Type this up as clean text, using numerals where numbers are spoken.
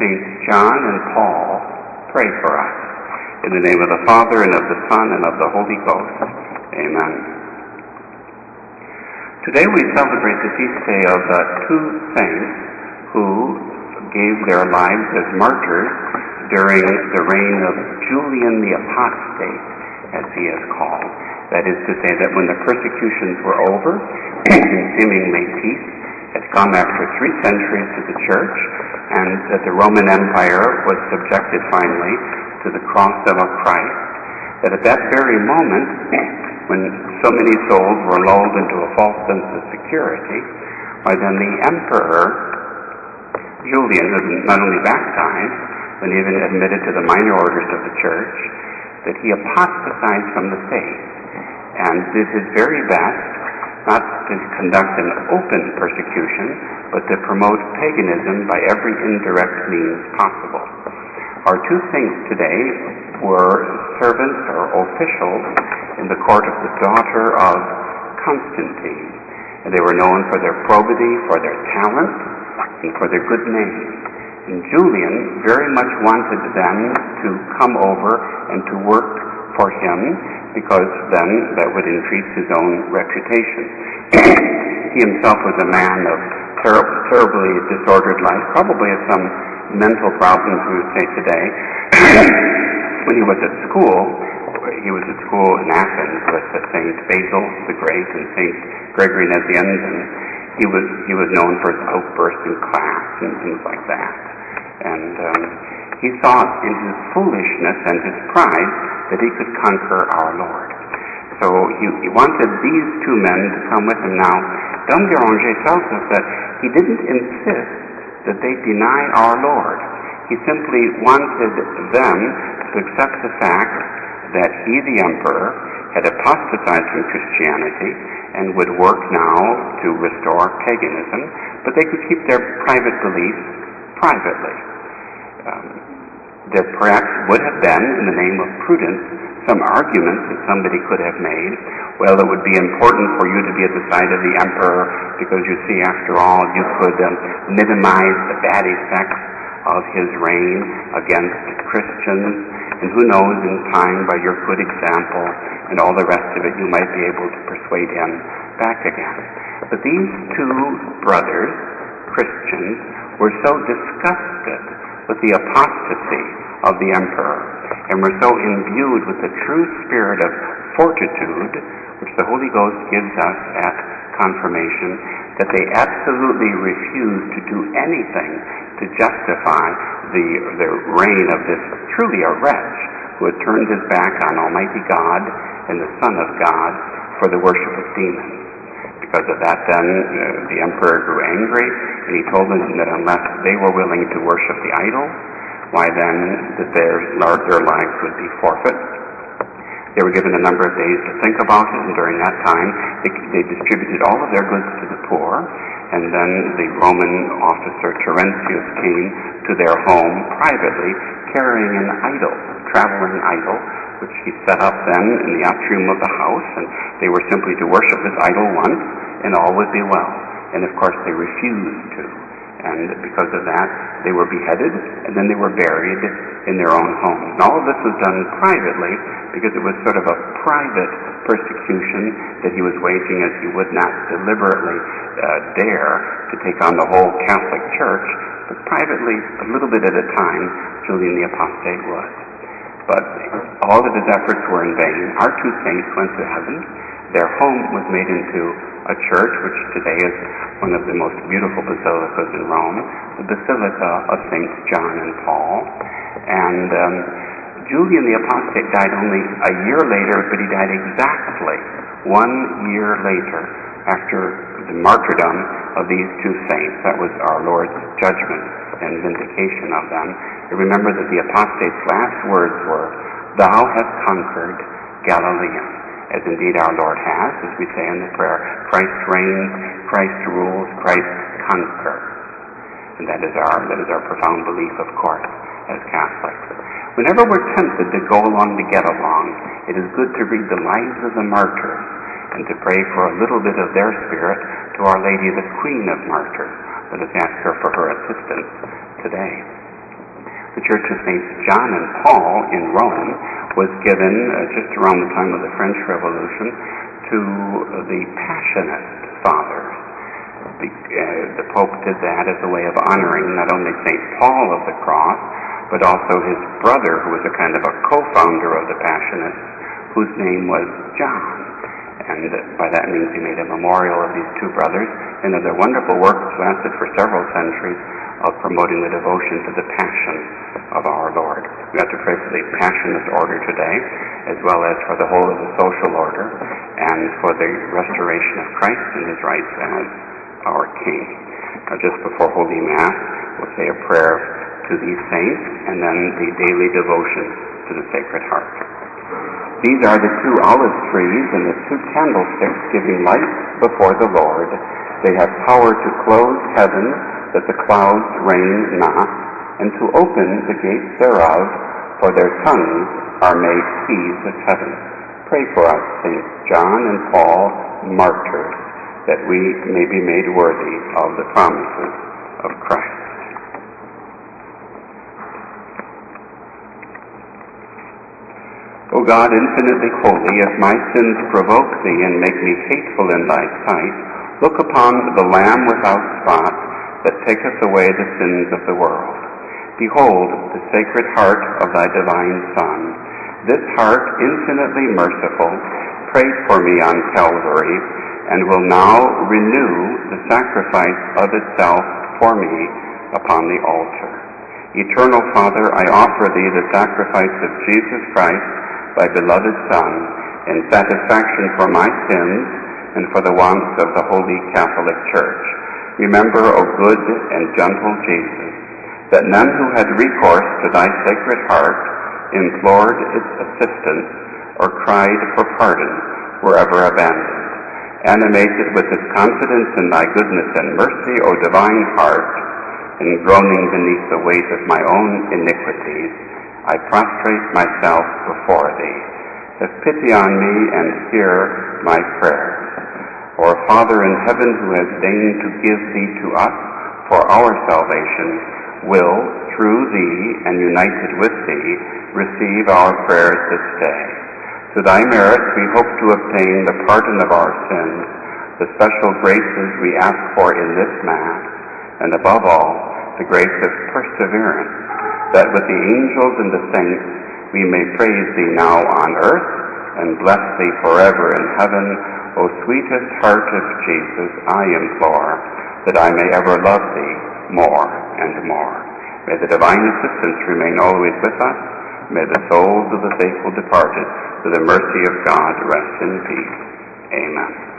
Saints John and Paul, pray for us. In the name of the Father, and of the Son, and of the Holy Ghost. Amen. Today we celebrate the feast day of two saints who gave their lives as martyrs during the reign of Julian the Apostate, as he is called. That is to say that when the persecutions were over, and seemingly peace had come after 3 centuries to the Church, and that the Roman Empire was subjected finally to the cross of Christ, that at that very moment, when so many souls were lulled into a false sense of security, why then the Emperor Julian was not only baptized, but even admitted to the minor orders of the Church, that he apostatized from the faith and did his very best not to conduct an open persecution, but to promote paganism by every indirect means possible. Our two saints today were servants or officials in the court of the daughter of Constantine, and they were known for their probity, for their talent, and for their good name. And Julian very much wanted them to come over and to work for him, because then that would increase his own reputation. He himself was a man of terribly disordered life, probably had some mental problems, we would say today. When he was at school in Athens with Saint Basil the Great and Saint Gregory Nazianzen, and he was known for his outbursts in class and things like that. And he thought in his foolishness and his pride that he could conquer our Lord. So he wanted these two men to come with him. Now, Dom Déranger tells us that he didn't insist that they deny our Lord. He simply wanted them to accept the fact that he, the Emperor, had apostatized from Christianity and would work now to restore paganism, but they could keep their private beliefs privately. There perhaps would have been, in the name of prudence, some arguments that somebody could have made. Well, it would be important for you to be at the side of the Emperor because, you see, after all, you could minimize the bad effects of his reign against Christians, and who knows, in time, by your good example and all the rest of it, you might be able to persuade him back again. But these two brothers, Christians, were so disgusted with the apostasy of the Emperor, and were so imbued with the true spirit of fortitude, which the Holy Ghost gives us at confirmation, that they absolutely refused to do anything to justify the reign of this truly a wretch who had turned his back on Almighty God and the Son of God for the worship of demons. Because of that, then, the Emperor grew angry, and he told them that unless they were willing to worship the idol, why then that their lives would be forfeit. They were given a number of days to think about it, and during that time they distributed all of their goods to the poor, and then the Roman officer Terentius came to their home privately, carrying an idol, a traveling idol, which he set up then in the atrium of the house, and they were simply to worship this idol once, and all would be well. And of course they refused to. And because of that, they were beheaded, and then they were buried in their own homes. And all of this was done privately, because it was sort of a private persecution that he was waging, as he would not deliberately dare to take on the whole Catholic Church, but privately, a little bit at a time, Julian the Apostate would. But all of his efforts were in vain. Our two saints went to heaven. Their home was made into a church, which today is one of the most beautiful basilicas in Rome, the Basilica of Saints John and Paul. And Julian the Apostate died only a year later, but he died exactly 1 year later after the martyrdom of these two saints. That was our Lord's judgment and vindication of them. And remember that the apostate's last words were, "Thou hast conquered Galilee," as indeed our Lord has, as we say in the prayer. Christ reigns, Christ rules, Christ conquers. And that is our profound belief, of course, as Catholics. Whenever we're tempted to go along to get along, it is good to read the lives of the martyrs and to pray for a little bit of their spirit to Our Lady, the Queen of Martyrs. Let us ask her for her assistance today. The Church of Saints John and Paul in Rome was given, just around the time of the French Revolution, to the Passionist Fathers. The Pope did that as a way of honoring not only St. Paul of the Cross, but also his brother, who was a kind of a co-founder of the Passionists, whose name was John. And by that means he made a memorial of these two brothers, and of their wonderful work, which lasted for several centuries, of promoting the devotion to the Passion of our Lord. We have to pray for the Passionist order today, as well as for the whole of the social order, and for the restoration of Christ and his rights as our King. Now, just before Holy Mass, we'll say a prayer to these saints, and then the daily devotion to the Sacred Heart. These are the two olive trees and the two candlesticks giving light before the Lord. They have power to close heaven, that the clouds rain not, and to open the gates thereof, for their tongues are made keys of heaven. Pray for us, Saints John and Paul, martyrs, that we may be made worthy of the promises of Christ. O God, infinitely holy, if my sins provoke thee and make me hateful in thy sight, look upon the Lamb without spot that taketh away the sins of the world. Behold the sacred heart of thy divine Son. This heart, infinitely merciful, prayed for me on Calvary, and will now renew the sacrifice of itself for me upon the altar. Eternal Father, I offer thee the sacrifice of Jesus Christ, thy beloved Son, in satisfaction for my sins and for the wants of the Holy Catholic Church. Remember, O good and gentle Jesus, that none who had recourse to thy sacred heart implored its assistance or cried for pardon were ever abandoned. Animated with this confidence in thy goodness and mercy, O divine heart, and groaning beneath the weight of my own iniquities, I prostrate myself before thee. Have pity on me and hear my prayers. Our Father in heaven, who has deigned to give thee to us for our salvation, will, through thee and united with thee, receive our prayers this day. To thy merits we hope to obtain the pardon of our sins, the special graces we ask for in this Mass, and above all, the grace of perseverance, that with the angels and the saints we may praise thee now on earth and bless thee forever in heaven. O sweetest heart of Jesus, I implore that I may ever love thee more and more. May the divine assistance remain always with us. May the souls of the faithful departed, through the mercy of God, rest in peace. Amen.